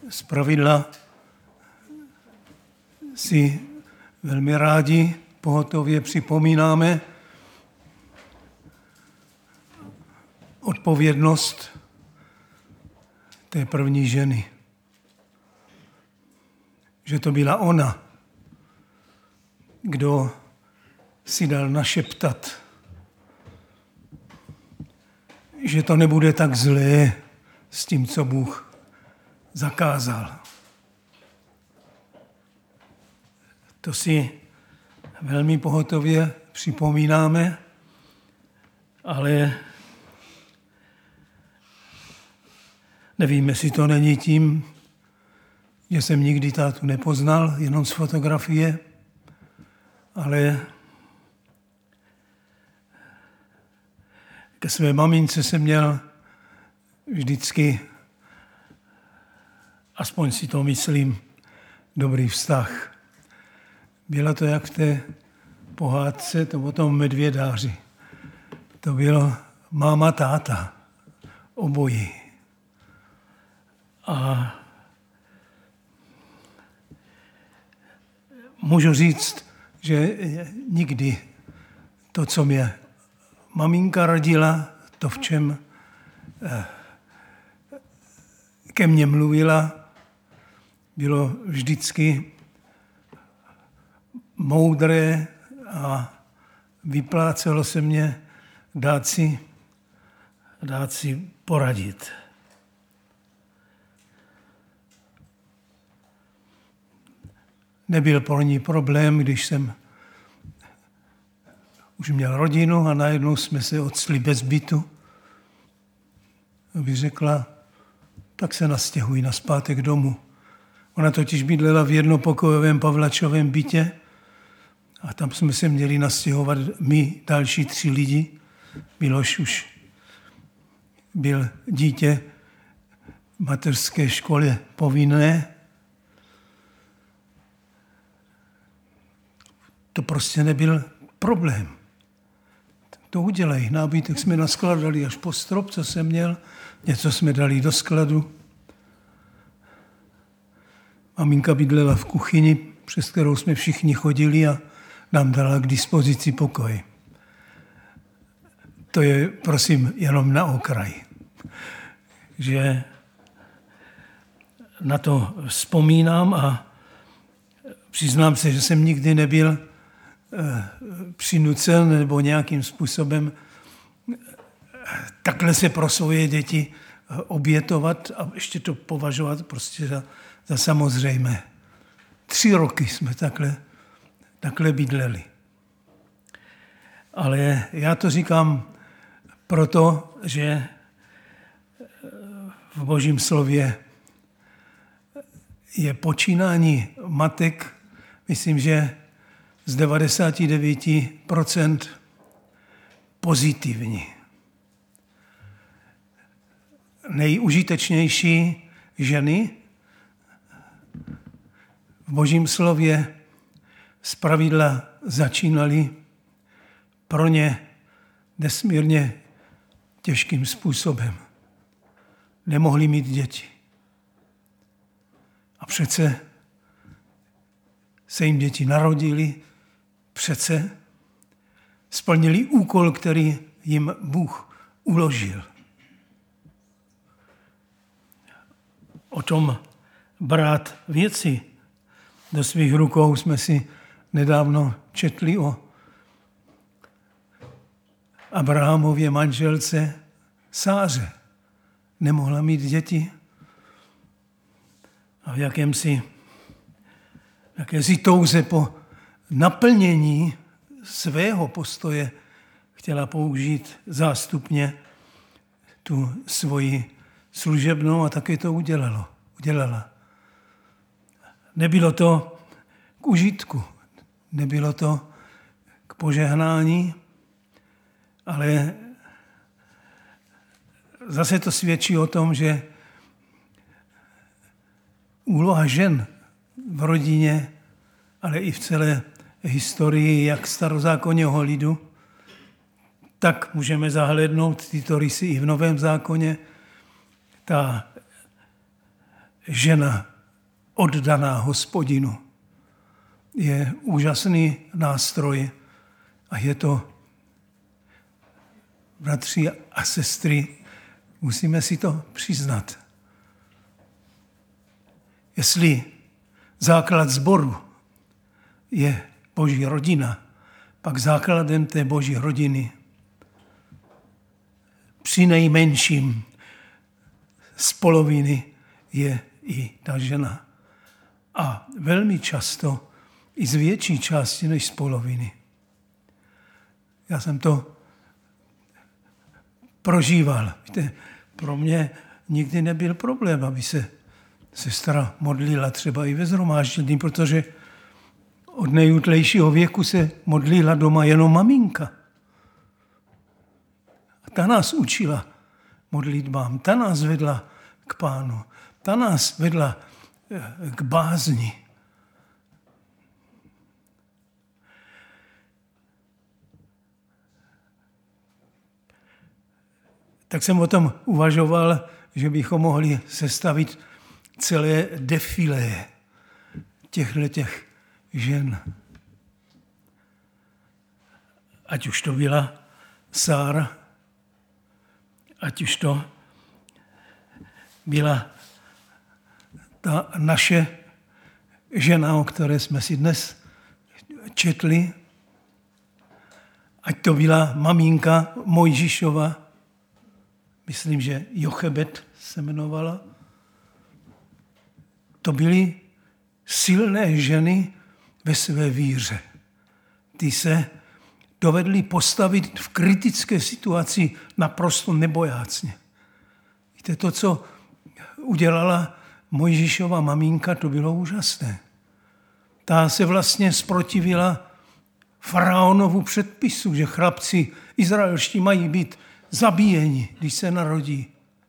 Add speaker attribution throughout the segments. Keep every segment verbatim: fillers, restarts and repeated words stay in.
Speaker 1: Zpravidla si velmi rádi pohotově připomínáme odpovědnost té první ženy. Že to byla ona, kdo si dal našeptat, že to nebude tak zlé s tím, co Bůh zakázal. To si velmi pohotově připomínáme, ale nevím, jestli to není tím, že jsem nikdy tátu nepoznal, jenom z fotografie, ale ke své mamince jsem měl vždycky, aspoň si to myslím, dobrý vztah. Bylo to jak v té pohádce, to o tom medvědáři. To bylo máma, táta, obojí. A můžu říct, že nikdy to, co mě maminka radila, to, v čem ke mně mluvila, bylo vždycky moudré a vyplácelo se mě dát si, dát si poradit. Nebyl pro ní problém, když jsem už měl rodinu a najednou jsme se octli bez bytu. Aby řekla, tak se nastěhuj nazpátek domů. Ona totiž bydlela v jednopokojovém Pavlačovém bytě a tam jsme se měli nastěhovat my, další tři lidi. Miloš už byl dítě v mateřské škole povinné. To prostě nebyl problém. To udělej. Nábytek jsme naskladali až po strop, co jsem měl. Něco jsme dali do skladu. Maminka bydlela v kuchyni, přes kterou jsme všichni chodili a nám dala k dispozici pokoj. To je, prosím, jenom na okraj. Že na to vzpomínám a přiznám se, že jsem nikdy nebyl přinucen nebo nějakým způsobem takhle se pro svoje děti obětovat a ještě to považovat prostě za, za samozřejmé. Tři roky jsme takhle, takhle bydleli. Ale já to říkám proto, že v Božím slově je počínání matek, myslím, že z devadesát devět procent pozitivní. Nejužitečnější ženy v Božím slově zpravidla začínaly pro ně nesmírně těžkým způsobem. Nemohli mít děti. A přece se jim děti narodily, přece splnili úkol, který jim Bůh uložil. O tom brát věci do svých rukou jsme si nedávno četli o Abrahamově manželce Sáře. Nemohla mít děti a v jakémsi, jakési touze po naplnění svého postoje chtěla použít zástupně tu svoji služebnou a taky to udělalo, udělala. Nebylo to k užitku, nebylo to k požehnání, ale zase to svědčí o tom, že úloha žen v rodině, ale i v celé historii jak starozákonního lidu, tak můžeme zahlédnout tyto rysy i v Novém zákoně. Ta žena oddaná Hospodinu je úžasný nástroj a je to, bratři a sestry, musíme si to přiznat. Jestli základ sboru je Boží rodina, pak základem té Boží rodiny při nejmenším z poloviny je i ta žena. A velmi často i z větší části než z poloviny. Já jsem to prožíval. Víte, pro mě nikdy nebyl problém, aby se sestra modlila třeba i ve shromáždění, protože od nejútlejšího věku se modlila doma jenom maminka. A ta nás učila modlitbám, ta nás vedla k Pánu, ta nás vedla k bázni. Tak jsem o tom uvažoval, že bychom mohli sestavit celé defilé těchto těch žen. Ať už to byla Sára, ať už to byla ta naše žena, o které jsme si dnes četli, ať to byla maminka Mojžíšova, myslím, že Jochebed se jmenovala. To byly silné ženy ve své víře. Ty se dovedly postavit v kritické situaci naprosto nebojácně. Víte, to, co udělala Mojžíšova maminka, to bylo úžasné. Ta se vlastně zprotivila faraonovu předpisu, že chlapci izraelští mají být zabíjeni, když se narodí.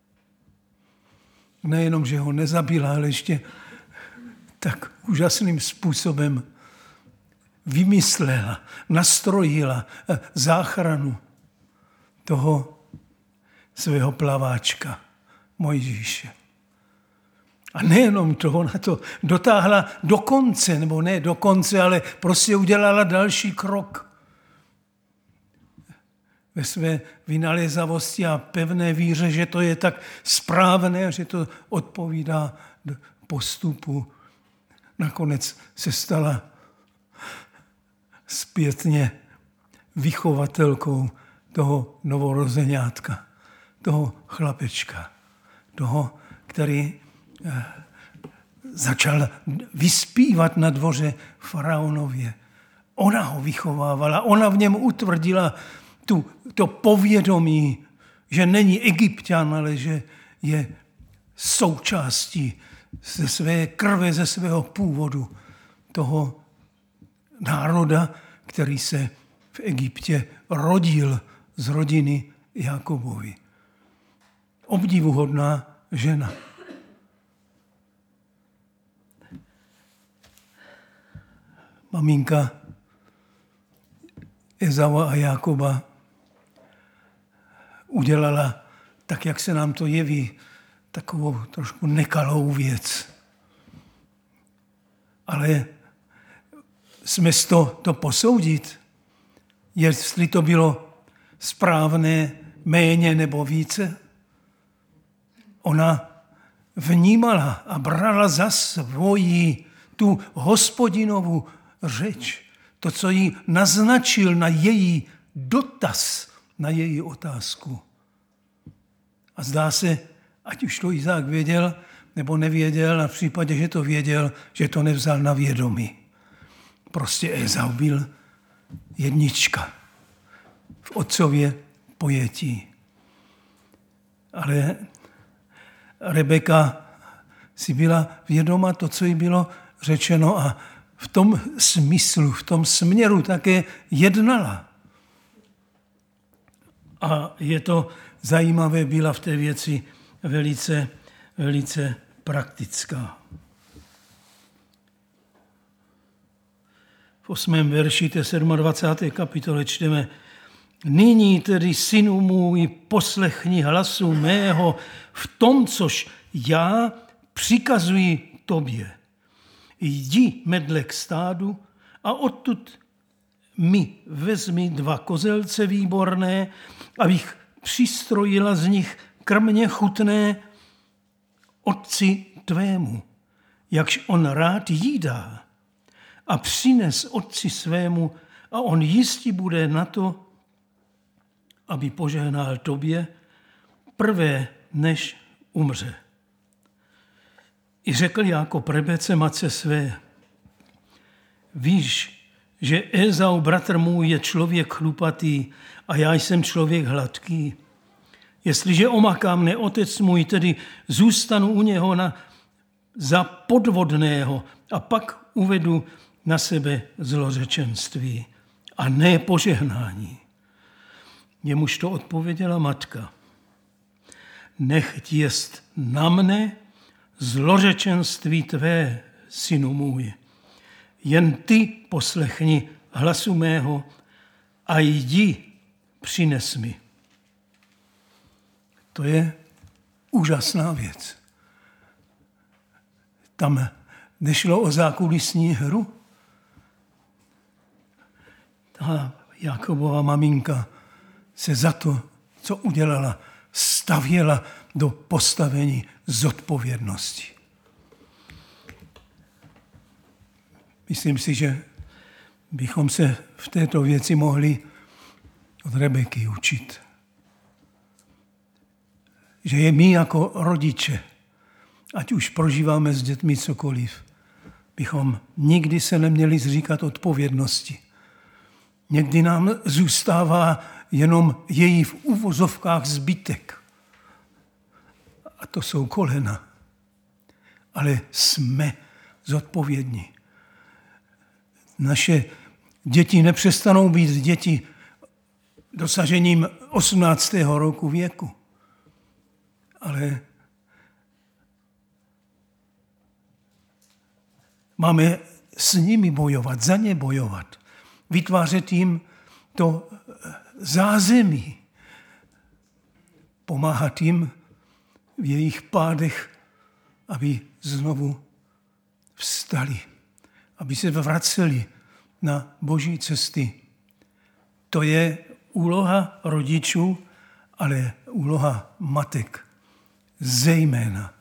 Speaker 1: Nejenom, že ho nezabila, ale ještě tak úžasným způsobem vymyslela, nastrojila záchranu toho svého plaváčka Mojžíše. A nejenom to, ona to dotáhla do konce, nebo ne do konce, ale prostě udělala další krok ve své vynalézavosti a pevné víře, že to je tak správné, že to odpovídá postupu. Nakonec se stala zpětně vychovatelkou toho novorozeňátka, toho chlapečka, toho, který začal vyspívat na dvoře faraonově. Ona ho vychovávala, ona v něm utvrdila tu, to povědomí, že není Egypťan, ale že je součástí ze své krve, ze svého původu toho národa, který se v Egyptě rodil z rodiny Jakobovi. Obdivuhodná žena. Maminka Ezava a Jákoba udělala, tak jak se nám to jeví, takovou trošku nekalou věc. Ale jsme z to, to posoudit, jestli to bylo správné méně nebo více. Ona vnímala a brala za svoji tu Hospodinovu řeč, to, co jí naznačil na její dotaz, na její otázku. A zdá se, ať už to Izák věděl, nebo nevěděl, a v případě, že to věděl, že to nevzal na vědomí. Prostě Ezau byl jednička v otcově pojetí. Ale Rebeka si byla vědoma to, co jí bylo řečeno, a v tom smyslu, v tom směru také jednala. A je to zajímavé, byla v té věci velice, velice praktická. V osmém verši té dvacáté sedmé kapitole čteme: Nyní tedy, synu můj, poslechni hlasu mého v tom, což já přikazuji tobě, jdi medle k stádu a odtud mi vezmi dva kozelce výborné, abych přistrojila z nich krmně chutné otci tvému, jakž on rád jídá. A přines otci svému a on jistě bude na to, aby požehnal tobě prvé, než umře. I řekl Jákob Rebece matce své, víš, že Ezau, bratr můj, je člověk chlupatý a já jsem člověk hladký. Jestliže omaká mne otec můj, tedy zůstanu u něho na, za podvodného a pak uvedu na sebe zlořečenství a ne požehnání. Jemuž to odpověděla matka. Nechť jest na mne zlořečenství tvé, synu můj. Jen ty poslechni hlasu mého a jdi, přines mi. To je úžasná věc. Tam nešlo o zákulisní hru. Ta Jákobova maminka se za to, co udělala, stavěla do postavení zodpovědnosti. Myslím si, že bychom se v této věci mohli od Rebeky učit. Že je my jako rodiče, ať už prožíváme s dětmi cokoliv, bychom nikdy se neměli zříkat odpovědnosti. Někdy nám zůstává jenom její v uvozovkách zbytek. A to jsou kolena. Ale jsme zodpovědní. Naše děti nepřestanou být děti dosažením osmnáctého roku věku. Ale máme s nimi bojovat, za ně bojovat. Vytvářet jim to zázemí. Pomáhat jim v jejich pádech, aby znovu vstali. Aby se vraceli na boží cesty. To je úloha rodičů, ale úloha matek zejména.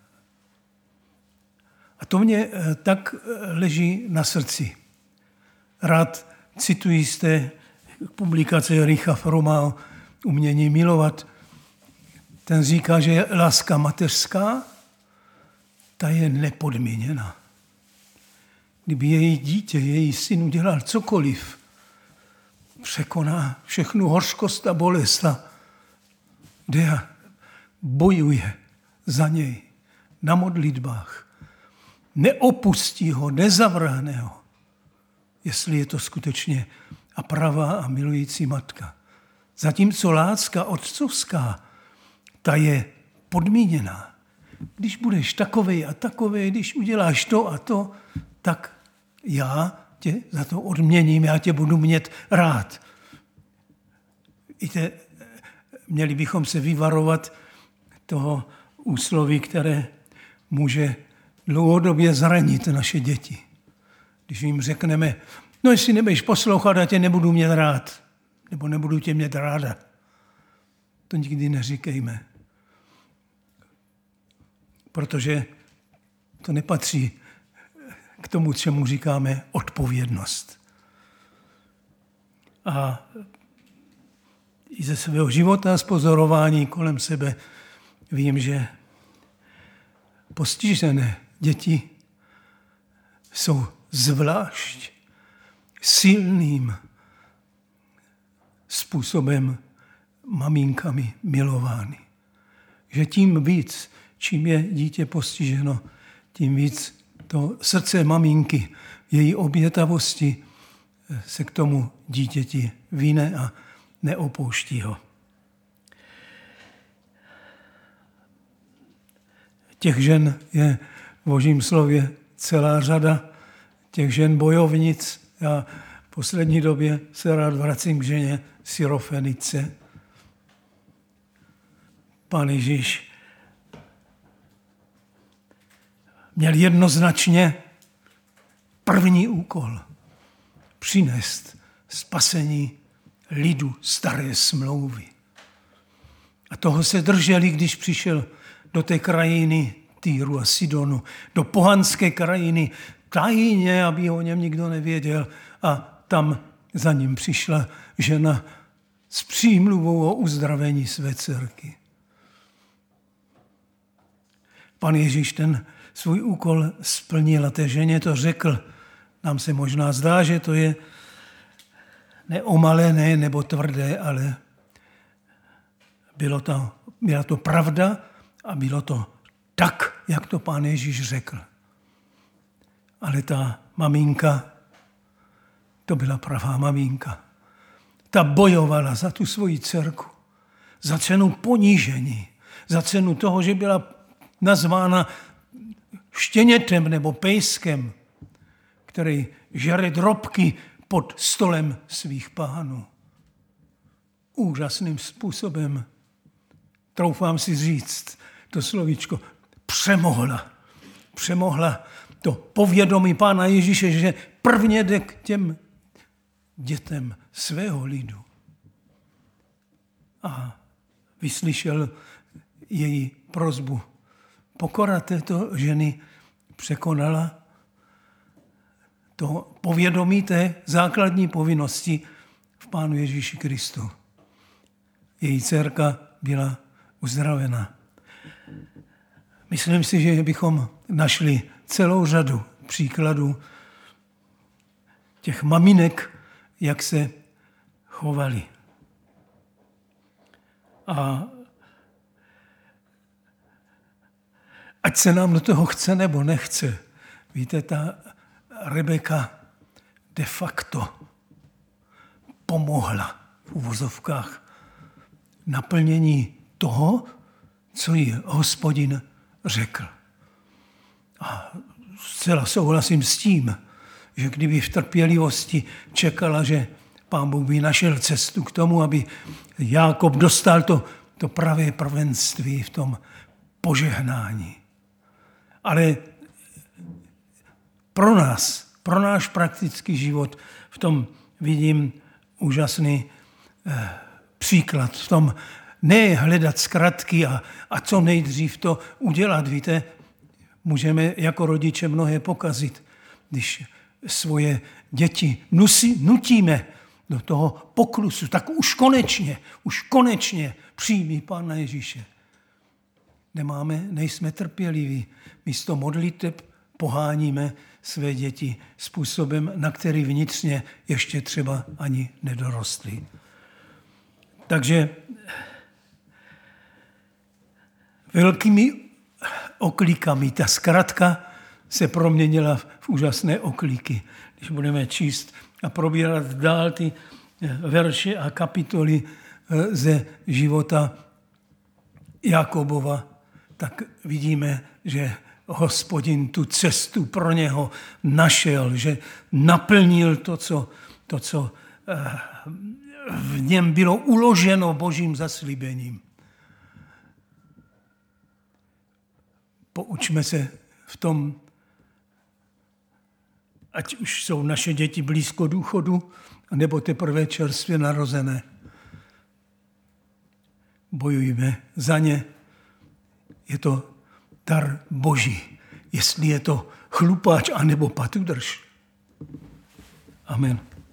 Speaker 1: A to mě tak leží na srdci. Rád cituji z té publikace Richa Fromá Umění milovat. Ten říká, že láska mateřská, ta je nepodmíněná. Kdyby její dítě, její syn udělal cokoliv, překoná všechnu hořkost a bolest a jde a bojuje za něj na modlitbách. Neopustí ho, nezavrhne ho, jestli je to skutečně a pravá a milující matka. Zatímco láska otcovská, ta je podmíněná. Když budeš takovej a takovej, když uděláš to a to, tak já tě za to odměním, já tě budu mít rád. Víte, měli bychom se vyvarovat toho úsloví, které může dlouhodobě zranit naše děti. Když jim řekneme, no jestli nebudeš poslouchat, já tě nebudu mít rád, nebo nebudu tě mít ráda. To nikdy neříkejme. Protože to nepatří k tomu, čemu říkáme odpovědnost. A i ze svého života, z pozorování kolem sebe, vím, že postižené děti jsou zvlášť silným způsobem maminkami milovány. Že tím víc, čím je dítě postiženo, tím víc to srdce maminky, její obětavosti se k tomu dítěti víne a neopouští ho. Těch žen je v Božím slově celá řada, těch žen bojovnic. Já v poslední době se rád vracím k ženě Syrofenice. Pán Ježíš měl jednoznačně první úkol přinést spasení lidu staré smlouvy. A toho se drželi, když přišel do té krajiny Týru a Sidonu, do pohanské krajiny, tajně, aby o něm nikdo nevěděl. A tam za ním přišla žena s přímluvou o uzdravení své dcerky. Pan Ježíš ten svůj úkol splnil a té ženě to řekl. Nám se možná zdá, že to je neomalené nebo tvrdé, ale bylo to, byla to pravda a bylo to tak, jak to Pán Ježíš řekl. Ale ta maminka, to byla pravá maminka. Ta bojovala za tu svoji dcerku, za cenu ponížení, za cenu toho, že byla nazvána štěnětem nebo pejskem, který žere drobky pod stolem svých pánů. Úžasným způsobem, troufám si říct, to slovíčko, přemohla. Přemohla to povědomí Pána Ježíše, že prvně jde k těm dětem svého lidu. A vyslyšel její prosbu. Pokora této ženy překonala to povědomí té základní povinnosti v Pánu Ježíši Kristu. Její dcerka byla uzdravena. Myslím si, že bychom našli celou řadu příkladů těch maminek, jak se chovali. A ať se nám do toho chce nebo nechce, víte, ta Rebeka de facto pomohla v uvozovkách naplnění toho, co jí Hospodin řekl. A zcela souhlasím s tím, že kdyby v trpělivosti čekala, že Pán Bůh by našel cestu k tomu, aby Jákob dostal to, to pravé prvenství v tom požehnání. Ale pro nás, pro náš praktický život, v tom vidím úžasný eh, příklad. V tom ne hledat zkratky a, a co nejdřív to udělat. Víte, můžeme jako rodiče mnohé pokazit, když svoje děti nusí, nutíme do toho poklusu, tak už konečně, už konečně přijmí Pána Ježíše. Nemáme, nejsme trpěliví. Místo modliteb poháníme své děti způsobem, na který vnitřně ještě třeba ani nedorostli. Takže velkými oklíkami ta zkratka se proměnila v úžasné oklíky. Když budeme číst a probírat dál ty verše a kapitoly ze života Jakobova, tak vidíme, že Hospodin tu cestu pro něho našel, že naplnil to, co, to, co v něm bylo uloženo Božím zaslíbením. Poučme se v tom, ať už jsou naše děti blízko důchodu, nebo teprve čerstvě narozené. Bojujme za ně. Je to dar Boží. Jestli je to chlupáč anebo patudrž. Amen.